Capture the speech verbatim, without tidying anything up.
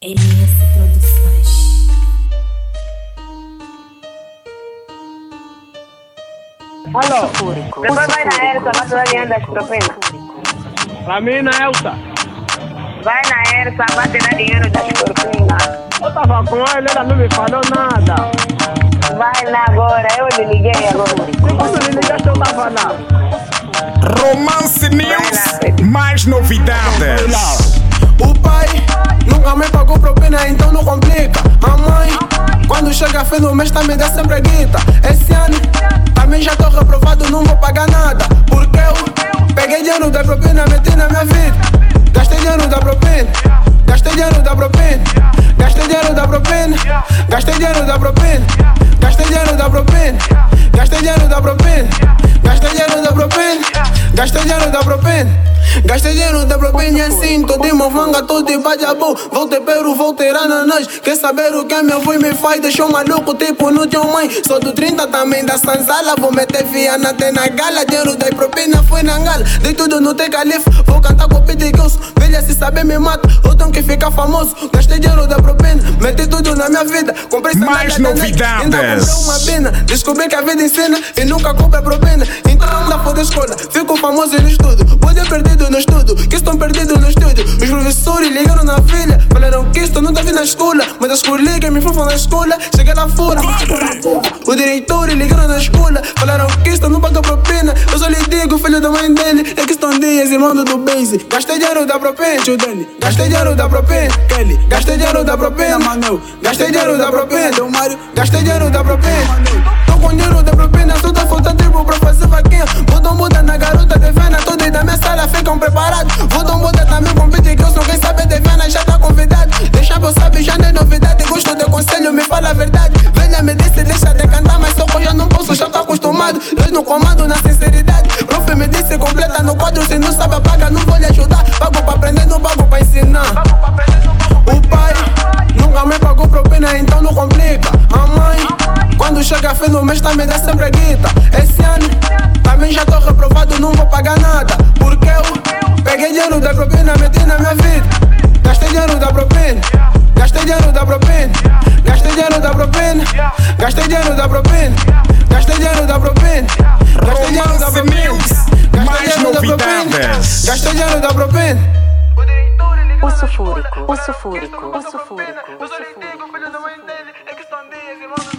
M S Produções. Alô, depois vai na Elsa, vai dar dinheiro das propinas. Pra mim, na Elsa. Vai na Elsa, vai dar dinheiro das propinas. Eu tava com ele, ela não me falou nada. Vai lá agora, eu lhe liguei agora. E quando me ligaste, eu tava lá. Romance News, mais novidades. O pai nunca me pagou propina, então não complica. A mãe, quando chega fim do mês, também dá sempre guita. Esse ano, também já tô reprovado, não vou pagar nada. Porque eu peguei dinheiro da propina, meti na minha vida. Gastei dinheiro da propina, gastei dinheiro da propina, gastei dinheiro da propina, gastei dinheiro da propina, gastei dinheiro da propina, gastei dinheiro da propina, gastei dinheiro da propina, gastei dinheiro da propina. Gastei dinheiro da propina e assim, tô de movanga, tô de bajabu. Voltei peru, voltei ananás. Quer saber o que meu avô me faz? Deixou maluco, tipo não tinha mãe. Sou do trinta também da Sanzala. Vou meter viana até na gala. Dinheiro da propina foi na gala. Dei tudo no T Califa. Vou cantar com o Pete Gilson. Velha se saber me mata, ou tenho que ficar famoso. Gastei dinheiro da propina, meti tudo na minha vida. Comprei mais novidades. Ainda comprei uma pena. Descobri que a vida ensina e nunca comprei propina. Então anda for da escola, fico famoso no estudo. Pode perdido no estudo, que estão perdidos no estúdio. Os professores ligaram na filha, falaram que isto não tá vindo na escola. Mas as colegas me fofam na escola, cheguei lá fora. O diretor ligaram na escola, falaram que isto não paga propina. Eu só lhe digo, filho da mãe dele, é que estão dias, irmão do Benzi. Gastei dinheiro da propina, tio Dani. Gastei dinheiro da propina, Kelly. Gastei dinheiro da propina, Manuel. Gastei dinheiro da propina, Dom Mário. Gastei dinheiro da propina. Tô com dinheiro da propina, só tá faltando tempo pra fazer vaquinha. Botam muda na garota de vena, todos da minha sala ficam preparados. Botam muda também com Pete Gilson, quem sabe de vena já tá convidado. Deixa eu saber, já não é novidade. Gosto de conselho, me fala a verdade. Velha me disse, deixa de cantar, mas só que eu já não posso, já tô acostumado. Dois no comando, na sinceridade. Prof me disse, completa no quadro, se não sabe apaga, não vou lhe ajudar. Pago pra aprender, não pago pra ensinar. O pai nunca me pagou propina, então não complica. A mãe, quando chega fim do mês, também dá sempre guita. Esse ano, também já tô reprovado, não vou pagar nada. Porque eu peguei dinheiro da propina, meti na minha vida. Gastei dinheiro da propina, gastei dinheiro da propina, gastei dinheiro da propina, gastei dinheiro da propina, gastei dinheiro da propina, gastei dinheiro da propina, mais novidades. Gastei dinheiro da propina. O sulfúrico, o sulfúrico, o sulfúrico, o sulfúrico. Filho da mãe dele, é que estão dias, irmão.